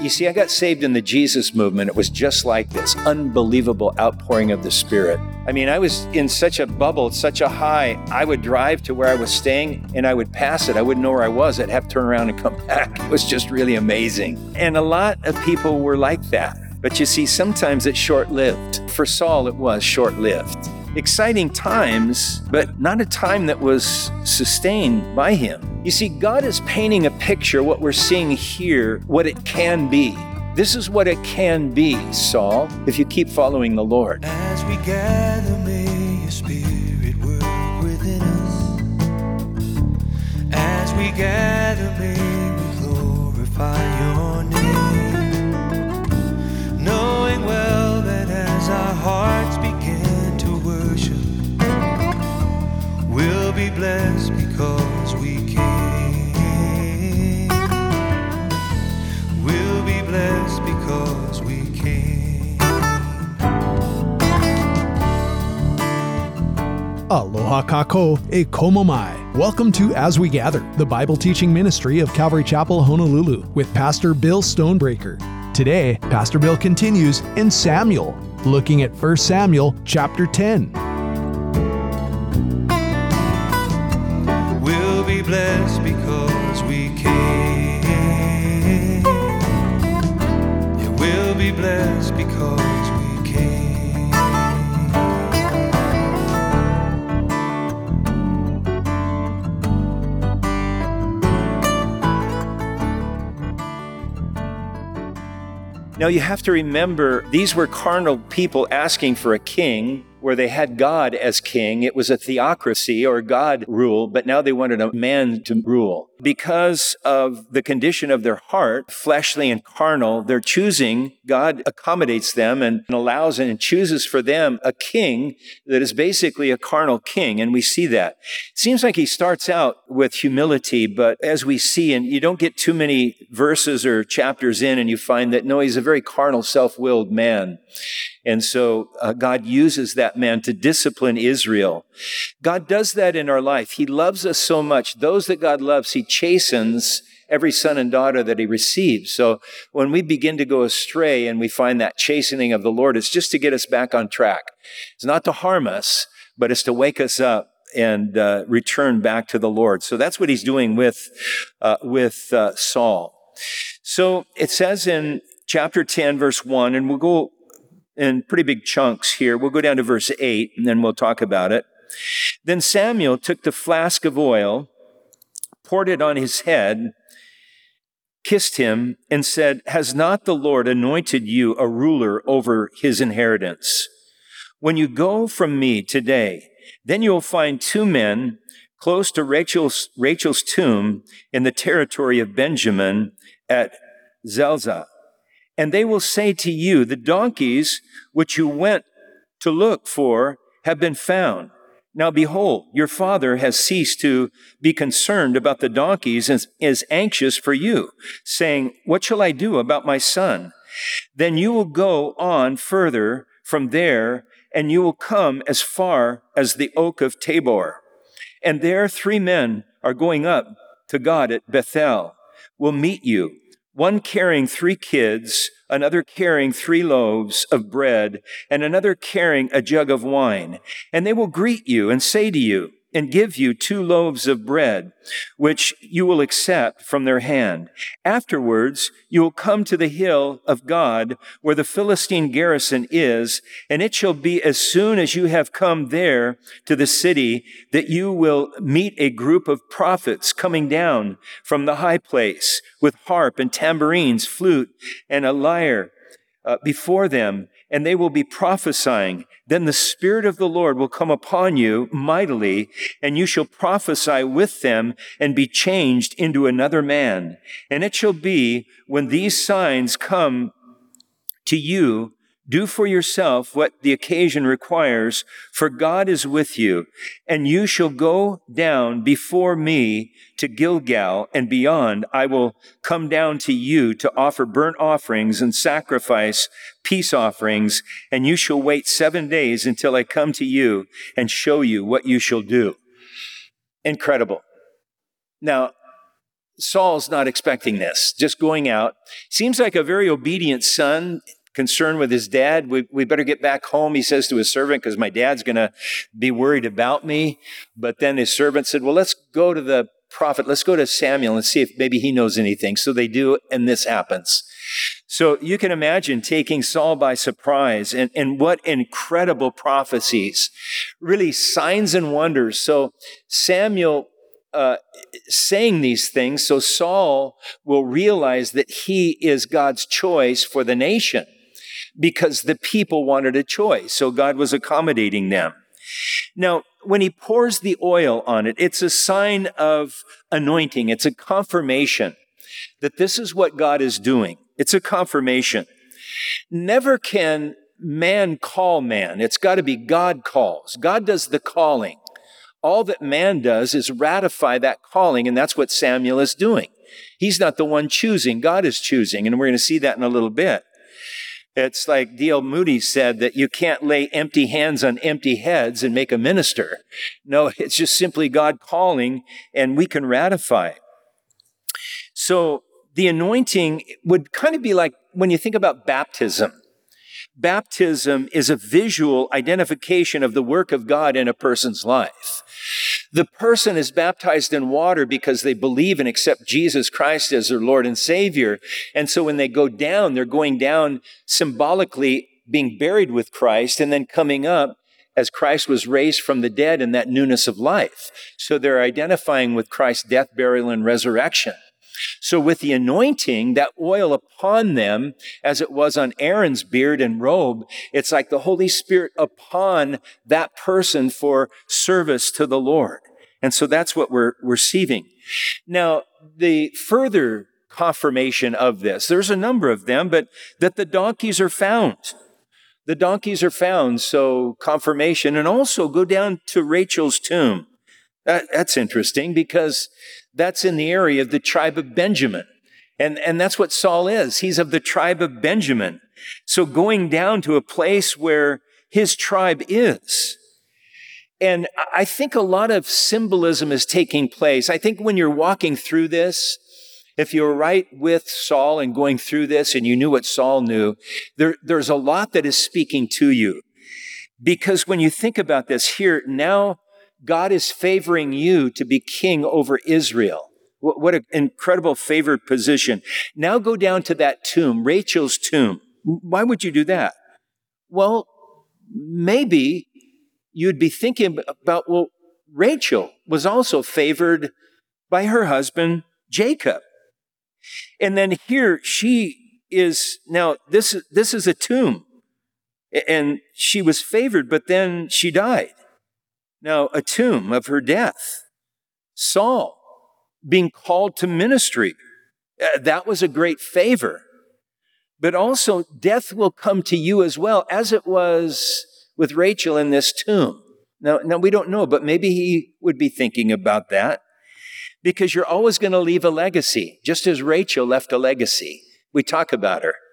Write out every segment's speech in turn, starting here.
You see, I got saved in the Jesus movement. It was just like this unbelievable outpouring of the Spirit. I mean, I was in such a bubble, such a high. I would drive to where I was staying and I would pass it. I wouldn't know where I was. I'd have to turn around and come back. It was just really amazing. And a lot of people were like that. But you see, sometimes it's short-lived. For Saul, it was short-lived. Exciting times, but not a time that was sustained by him. You see, God is painting a picture, what we're seeing here, what it can be. This is what it can be, Saul, if you keep following the Lord. As we gather, may your Spirit work within us. As we gather, may we glorify your name. Knowing well that as our hearts begin to worship, we'll be blessed because we came. We'll be blessed because we came. Aloha kako e komo mai. Welcome to As We Gather, the Bible teaching ministry of Calvary Chapel, Honolulu, with Pastor Bill Stonebreaker. Today, Pastor Bill continues in Samuel, looking at 1 Samuel chapter 10. We'll be blessed because we came. Yeah, we'll be blessed because we came. Now you have to remember, these were carnal people asking for a king, where they had God as king. It was a theocracy or God rule, but now they wanted a man to rule. Because of the condition of their heart, fleshly and carnal, they're choosing, God accommodates them and allows and chooses for them a king that is basically a carnal king, and we see that. It seems like he starts out with humility, but as we see, and you don't get too many verses or chapters in, and you find that, no, he's a very carnal, self-willed man. And so God uses that man to discipline Israel. God does that in our life. He loves us so much. Those that God loves, he chastens every son and daughter that he receives. So when we begin to go astray and we find that chastening of the Lord, it's just to get us back on track. It's not to harm us, but it's to wake us up and return back to the Lord. So that's what he's doing with Saul. So it says in chapter 10, verse 1, and we'll go in pretty big chunks here. We'll go down to verse 8, and then we'll talk about it. Then Samuel took the flask of oil, poured it on his head, kissed him, and said, "Has not the Lord anointed you a ruler over his inheritance? When you go from me today, then you will find two men close to Rachel's tomb in the territory of Benjamin at Zelzah. And they will say to you, the donkeys which you went to look for have been found. Now behold, your father has ceased to be concerned about the donkeys and is anxious for you, saying, what shall I do about my son? Then you will go on further from there, and you will come as far as the oak of Tabor. And there 3 men are going up to God at Bethel, will meet you. One carrying 3 kids, another carrying 3 loaves of bread, and another carrying a jug of wine. And they will greet you and say to you, and give you 2 loaves of bread, which you will accept from their hand. Afterwards, you will come to the hill of God, where the Philistine garrison is, and it shall be as soon as you have come there to the city, that you will meet a group of prophets coming down from the high place, with harp and tambourines, flute, and a lyre before them, and they will be prophesying. Then the Spirit of the Lord will come upon you mightily, and you shall prophesy with them and be changed into another man. And it shall be, when these signs come to you, do for yourself what the occasion requires, for God is with you. And you shall go down before me to Gilgal, and beyond I will come down to you to offer burnt offerings and sacrifice peace offerings, and you shall wait 7 days until I come to you and show you what you shall do." Incredible. Now, Saul's not expecting this, just going out. Seems like a very obedient son, concerned with his dad. We better get back home, he says to his servant, because my dad's going to be worried about me. But then his servant said, well, let's go to the prophet. Let's go to Samuel and see if maybe he knows anything. So they do, and this happens. So you can imagine taking Saul by surprise, and what incredible prophecies, really signs and wonders. So Samuel saying these things, so Saul will realize that he is God's choice for the nation because the people wanted a choice. So God was accommodating them. Now, when he pours the oil on it, it's a sign of anointing. It's a confirmation that this is what God is doing. It's a confirmation. Never can man call man. It's got to be God calls. God does the calling. All that man does is ratify that calling, and that's what Samuel is doing. He's not the one choosing. God is choosing, and we're going to see that in a little bit. It's like D.L. Moody said that you can't lay empty hands on empty heads and make a minister. No, it's just simply God calling, and we can ratify. So the anointing would kind of be like when you think about baptism. Baptism is a visual identification of the work of God in a person's life. The person is baptized in water because they believe and accept Jesus Christ as their Lord and Savior. And so when they go down, they're going down symbolically being buried with Christ and then coming up as Christ was raised from the dead in that newness of life. So they're identifying with Christ's death, burial, and resurrection. So with the anointing, that oil upon them, as it was on Aaron's beard and robe, it's like the Holy Spirit upon that person for service to the Lord. And so that's what we're receiving. Now, the further confirmation of this, there's a number of them, but that the donkeys are found. The donkeys are found, so confirmation. And also go down to Rachel's tomb. That's interesting because that's in the area of the tribe of Benjamin. And that's what Saul is. He's of the tribe of Benjamin. So going down to a place where his tribe is. And I think a lot of symbolism is taking place. I think when you're walking through this, if you're right with Saul and going through this and you knew what Saul knew, there's a lot that is speaking to you. Because when you think about this here, now God is favoring you to be king over Israel. What an incredible favored position. Now go down to that tomb, Rachel's tomb. Why would you do that? Well, maybe you'd be thinking about, well, Rachel was also favored by her husband, Jacob. And then here she is, now this is a tomb. And she was favored, but then she died. Now, a tomb of her death. Saul being called to ministry. That was a great favor. But also, death will come to you as well, as it was with Rachel in this tomb. Now we don't know, but maybe he would be thinking about that. Because you're always going to leave a legacy, just as Rachel left a legacy. We talk about her.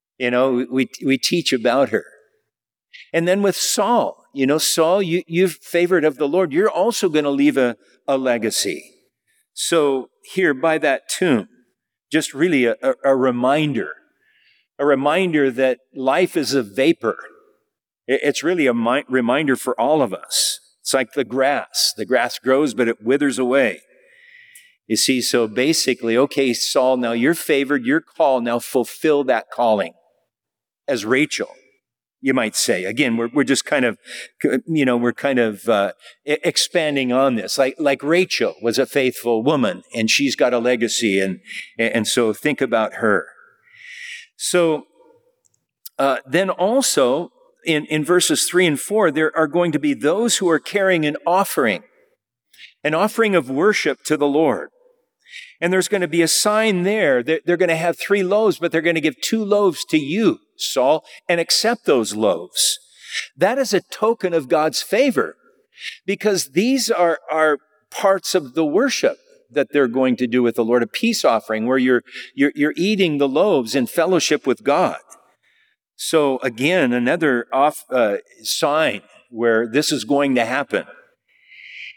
We teach about her. And then with Saul, Saul, you're favored of the Lord. You're also going to leave a legacy. So here by that tomb, just really a reminder that life is a vapor. It's really a reminder for all of us. It's like the grass. The grass grows, but it withers away. You see, so basically, okay, Saul, now you're favored, you're called, now fulfill that calling as Rachel. You might say. Again, we're just kind of, expanding on this. Like Rachel was a faithful woman, and she's got a legacy, and so think about her. So then also in verses 3 and 4, there are going to be those who are carrying an offering of worship to the Lord. And there's going to be a sign there that they're going to have 3 loaves, but they're going to give 2 loaves to you, Saul, and accept those loaves. That is a token of God's favor because these are parts of the worship that they're going to do with the Lord, a peace offering where you're eating the loaves in fellowship with God. So again, another sign where this is going to happen.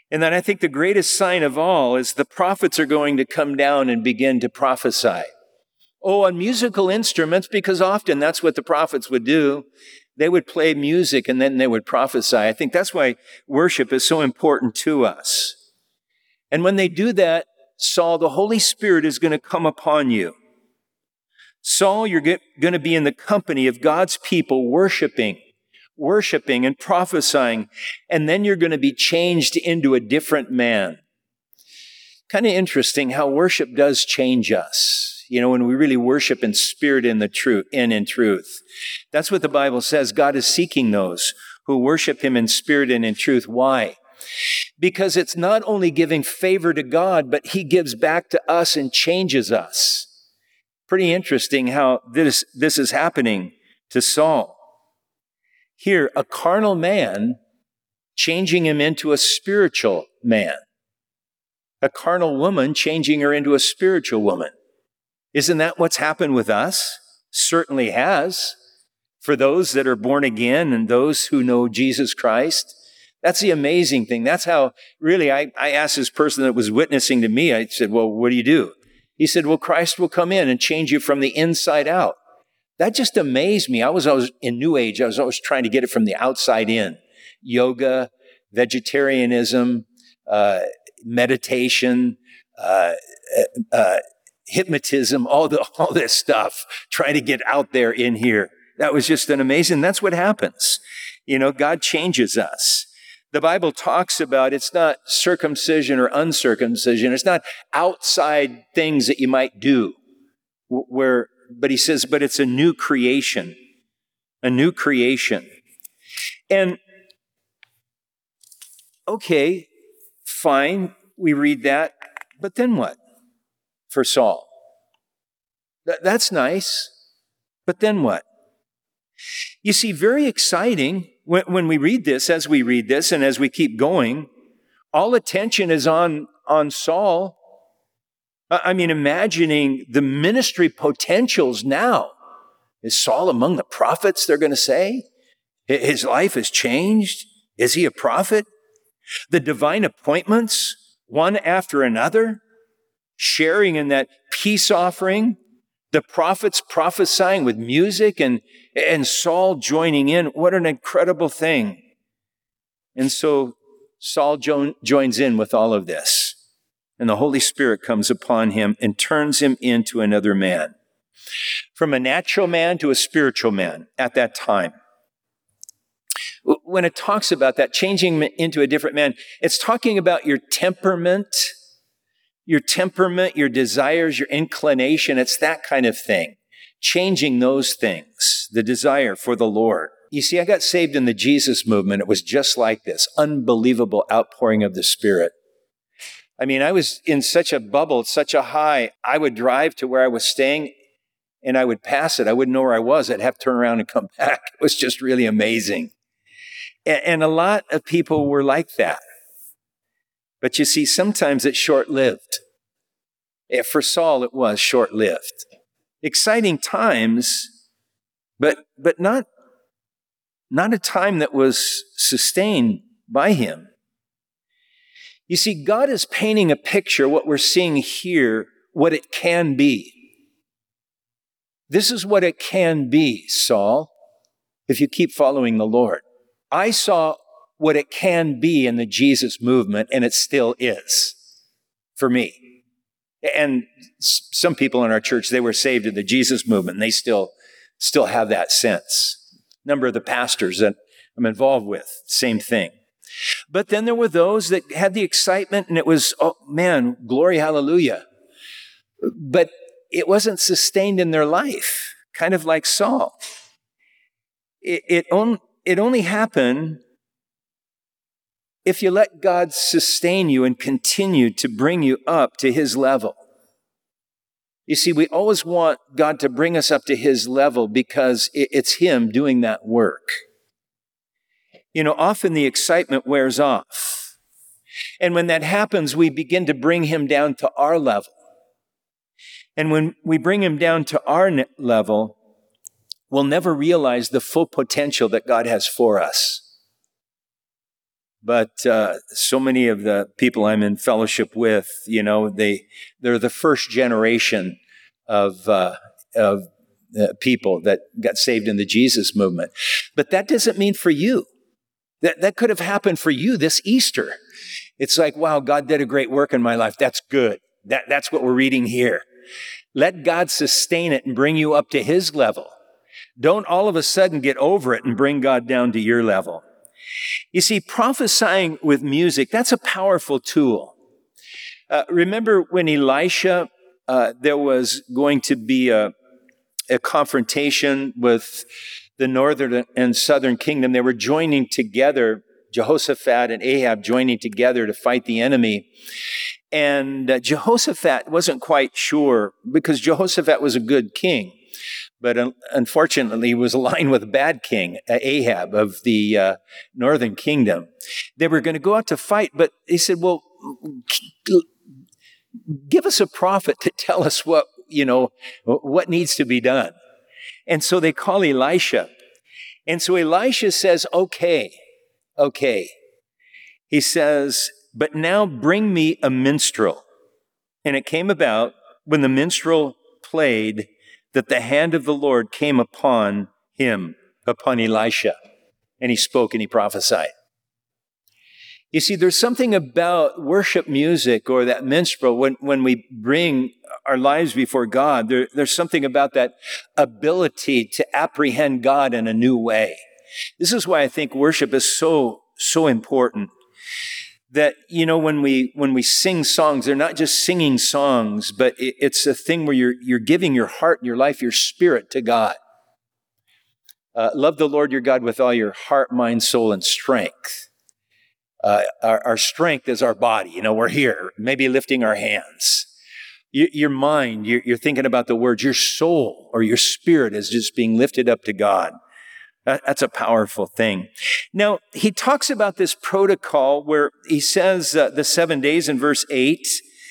And then I think the greatest sign of all is the prophets are going to come down and begin to prophesy. Oh, on musical instruments, because often that's what the prophets would do. They would play music and then they would prophesy. I think that's why worship is so important to us. And when they do that, Saul, the Holy Spirit is going to come upon you. Saul, you're going to be in the company of God's people worshiping and prophesying, and then you're going to be changed into a different man. Kind of interesting how worship does change us. You know, when we really worship in spirit and in truth. That's what the Bible says. God is seeking those who worship him in spirit and in truth. Why? Because it's not only giving favor to God, but he gives back to us and changes us. Pretty interesting how this is happening to Saul. Here, a carnal man changing him into a spiritual man. A carnal woman changing her into a spiritual woman. Isn't that what's happened with us? Certainly has. For those that are born again and those who know Jesus Christ. That's the amazing thing. That's how, really, I asked this person that was witnessing to me, I said, well, what do you do? He said, well, Christ will come in and change you from the inside out. That just amazed me. I was in New Age. I was always trying to get it from the outside in. Yoga, vegetarianism, meditation, hypnotism, all this stuff, trying to get out there in here. That was just an amazing, that's what happens. You know, God changes us. The Bible talks about it's not circumcision or uncircumcision. It's not outside things that you might do. But he says, but it's a new creation. A new creation. And, okay, fine, we read that. But then what? For Saul. That's nice. But then what? You see, very exciting when we read this, as we read this, and as we keep going, all attention is on Saul. I mean, imagining the ministry potentials now. Is Saul among the prophets, they're going to say? His life has changed? Is he a prophet? The divine appointments, one after another, sharing in that peace offering, the prophets prophesying with music, and Saul joining in. What an incredible thing. And so Saul joins in with all of this. And the Holy Spirit comes upon him and turns him into another man. From a natural man to a spiritual man at that time. When it talks about that, changing into a different man, it's talking about your temperament, your desires, your inclination. It's that kind of thing. Changing those things, the desire for the Lord. You see, I got saved in the Jesus movement. It was just like this unbelievable outpouring of the Spirit. I mean, I was in such a bubble, such a high. I would drive to where I was staying and I would pass it. I wouldn't know where I was. I'd have to turn around and come back. It was just really amazing. And a lot of people were like that. But you see, sometimes it's short-lived. For Saul, it was short-lived. Exciting times, but not a time that was sustained by him. You see, God is painting a picture, what we're seeing here, what it can be. This is what it can be, Saul, if you keep following the Lord. I saw what it can be in the Jesus movement, and it still is for me. And some people in our church, they were saved in the Jesus movement, and they still have that sense. A number of the pastors that I'm involved with, same thing. But then there were those that had the excitement, and it was, oh man, glory, hallelujah. But it wasn't sustained in their life, kind of like Saul. It only happened if you let God sustain you and continue to bring you up to his level. You see, we always want God to bring us up to his level because it's him doing that work. You know, often the excitement wears off. And when that happens, we begin to bring him down to our level. And when we bring him down to our level, we'll never realize the full potential that God has for us. But so many of the people I'm in fellowship with, they're the first generation of people that got saved in the Jesus movement. But that doesn't mean for you. That could have happened for you this Easter. It's like, wow, God did a great work in my life. That's good. That's what we're reading here. Let God sustain it and bring you up to his level. Don't all of a sudden get over it and bring God down to your level. You see, prophesying with music, that's a powerful tool. Remember when Elisha, there was going to be a confrontation with the northern and southern kingdom. They were joining together, Jehoshaphat and Ahab joining together to fight the enemy. And Jehoshaphat wasn't quite sure, because Jehoshaphat was a good king, but unfortunately he was aligned with a bad king, Ahab of the northern kingdom. They were going to go out to fight, but he said, well, give us a prophet to tell us what needs to be done. And so they call Elisha. And so Elisha says, okay. He says, but now bring me a minstrel. And it came about when the minstrel played that the hand of the Lord came upon him, upon Elisha. And he spoke and he prophesied. You see, there's something about worship music or that minstrel when we bring our lives before God. There's something about that ability to apprehend God in a new way. This is why I think worship is so important. That, when we sing songs, they're not just singing songs, but it's a thing where you're giving your heart, your life, your spirit to God. Love the Lord your God with all your heart, mind, soul, and strength. Our strength is our body. We're here, maybe lifting our hands. Your mind, you're thinking about the words. Your soul or your spirit is just being lifted up to God. That's a powerful thing. Now, he talks about this protocol where he says the 7 days in verse 8,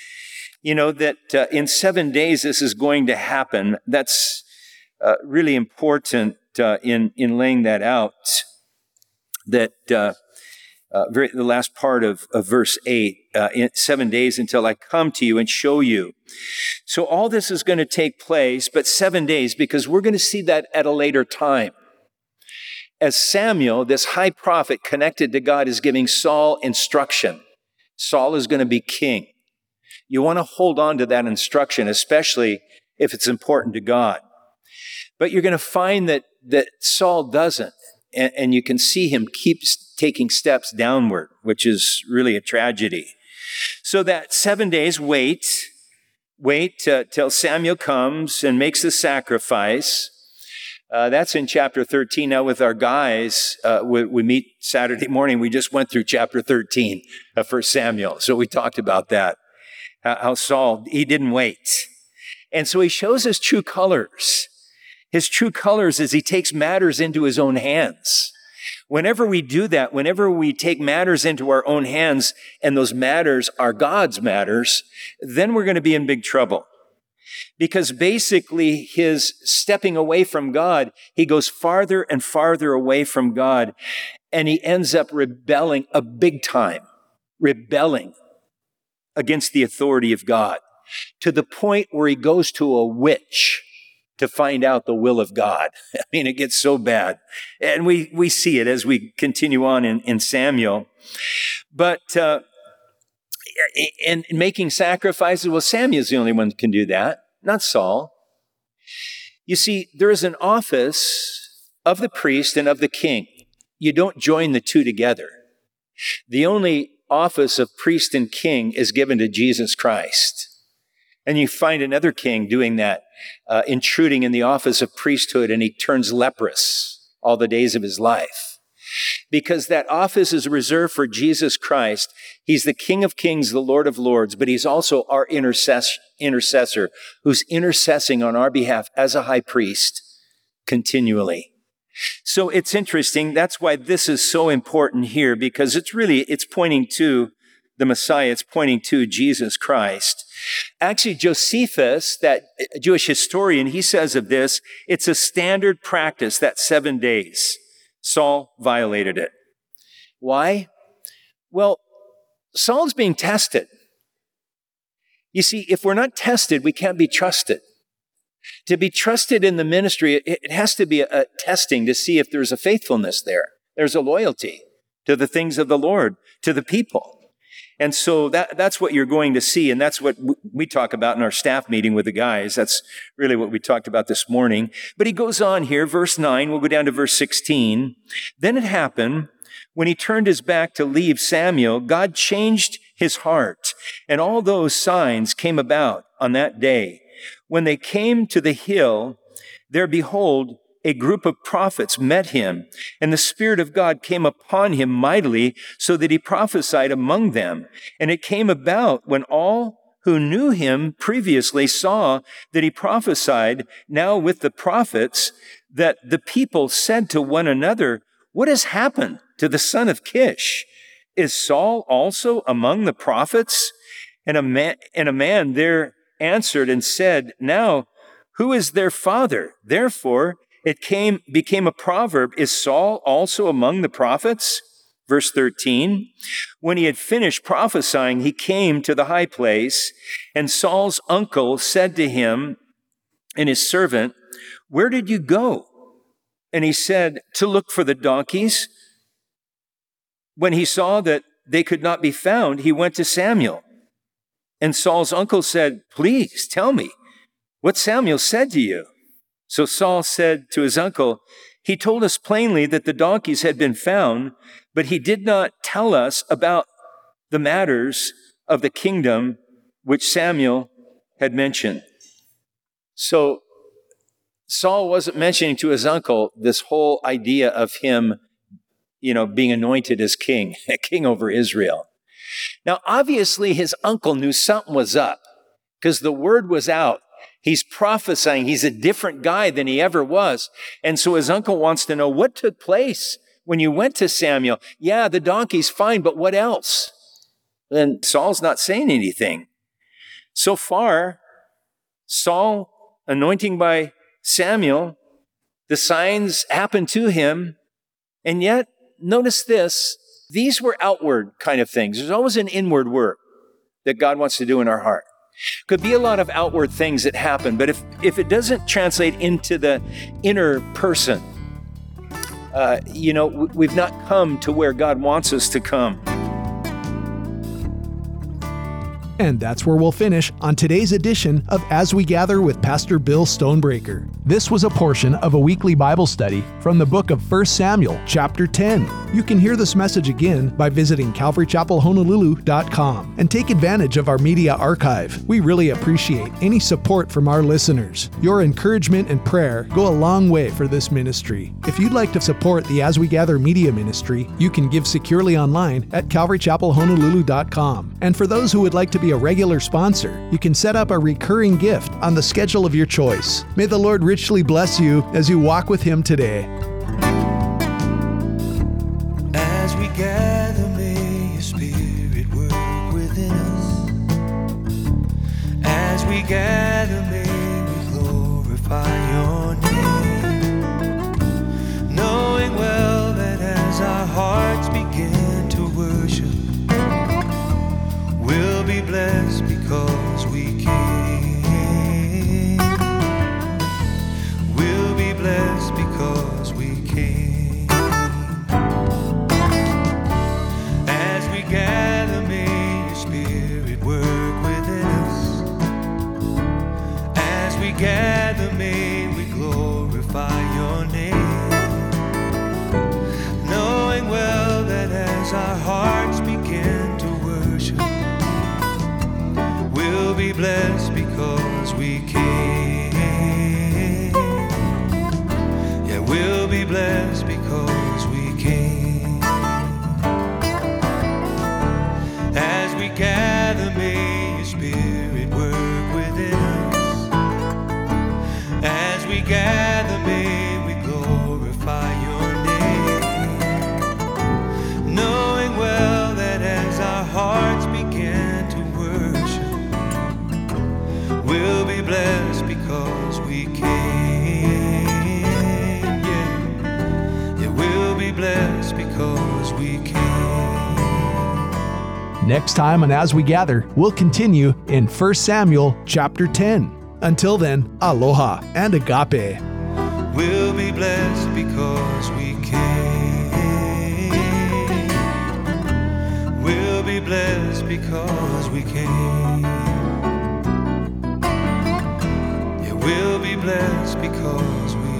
that in 7 days this is going to happen. That's really important in laying that out. That the last part of verse 8, in 7 days until I come to you and show you. So all this is going to take place, but 7 days, because we're going to see that at a later time. As Samuel, this high prophet connected to God, is giving Saul instruction. Saul is going to be king. You want to hold on to that instruction, especially if it's important to God. But you're going to find that Saul doesn't. And you can see him keep taking steps downward, which is really a tragedy. So that 7 days, wait till Samuel comes and makes the sacrifice. That's in chapter 13. Now with our guys, we meet Saturday morning. We just went through chapter 13 of 1 Samuel. So we talked about that, how Saul, he didn't wait. And so he shows his true colors. His true colors is he takes matters into his own hands. Whenever we do that, whenever we take matters into our own hands, and those matters are God's matters, then we're going to be in big trouble. Because basically his stepping away from God, he goes farther and farther away from God, and he ends up rebelling a big time, rebelling against the authority of God, to the point where he goes to a witch to find out the will of God. I mean, it gets so bad. And we see it as we continue on in Samuel. But in making sacrifices, well, Samuel's the only one who can do that, not Saul. You see, there is an office of the priest and of the king. You don't join the two together. The only office of priest and king is given to Jesus Christ. And you find another king doing that, intruding in the office of priesthood, and he turns leprous all the days of his life. Because that office is reserved for Jesus Christ. He's the King of Kings, the Lord of Lords, but he's also our intercessor who's intercessing on our behalf as a high priest continually. So it's interesting. That's why this is so important here, because it's pointing to the Messiah. It's pointing to Jesus Christ. Actually, Josephus, that Jewish historian, he says of this, it's a standard practice, that 7 days. Saul violated it. Why? Well, Saul's being tested. You see, if we're not tested, we can't be trusted. To be trusted in the ministry, it has to be a testing to see if there's a faithfulness there. There's a loyalty to the things of the Lord, to the people. And so that's what you're going to see, and that's what we talk about in our staff meeting with the guys. That's really what we talked about this morning. But he goes on here, verse 9, we'll go down to verse 16. Then it happened, when he turned his back to leave Samuel, God changed his heart, and all those signs came about on that day. When they came to the hill, there behold, a group of prophets met him, and the Spirit of God came upon him mightily, so that he prophesied among them. And it came about when all who knew him previously saw that he prophesied now with the prophets, that the people said to one another, "What has happened to the son of Kish? Is Saul also among the prophets?" And a man there answered and said, "Now, who is their father?" Therefore, it became a proverb, "Is Saul also among the prophets?" Verse 13, when he had finished prophesying, he came to the high place, and Saul's uncle said to him and his servant, "Where did you go?" And he said, "To look for the donkeys." When he saw that they could not be found, he went to Samuel. And Saul's uncle said, "Please tell me what Samuel said to you." So Saul said to his uncle, "He told us plainly that the donkeys had been found, but he did not tell us about the matters of the kingdom which Samuel had mentioned." So Saul wasn't mentioning to his uncle this whole idea of him, being anointed as king, a king over Israel. Now, obviously, his uncle knew something was up because the word was out. He's prophesying. He's a different guy than he ever was. And so his uncle wants to know what took place when you went to Samuel. Yeah, the donkey's fine, but what else? And Saul's not saying anything. So far, Saul, anointing by Samuel, the signs happened to him. And yet, notice this, these were outward kind of things. There's always an inward work that God wants to do in our heart. Could be a lot of outward things that happen, but if it doesn't translate into the inner person, we've not come to where God wants us to come. And that's where we'll finish on today's edition of As We Gather with Pastor Bill Stonebreaker. This was a portion of a weekly Bible study from the book of 1 Samuel, chapter 10. You can hear this message again by visiting CalvaryChapelHonolulu.com and take advantage of our media archive. We really appreciate any support from our listeners. Your encouragement and prayer go a long way for this ministry. If you'd like to support the As We Gather media ministry, you can give securely online at CalvaryChapelHonolulu.com. And for those who would like to be a regular sponsor, you can set up a recurring gift on the schedule of your choice. May the Lord richly bless you as you walk with Him today. As we gather, may your Spirit work within us. As we gather, may we glorify your name, knowing well that as our hearts begin to worship, we'll be blessed because we came. We'll be blessed because we came. As we gather, may your Spirit work within us. As we gather, may we glorify your name, knowing well that as our hearts begin to worship, we'll be blessed because we came. Yeah, we'll be blessed because we came. As we gather, may your Spirit work within us. As we gather, may we glorify your name, knowing well that as our hearts begin to worship, we'll be blessed because we came. Yeah, we'll be blessed because we came. Next time on As We Gather, we'll continue in 1 Samuel chapter 10. Until then, aloha and agape. We'll be blessed because we came. We'll be blessed because we came. Yeah, we'll be blessed because we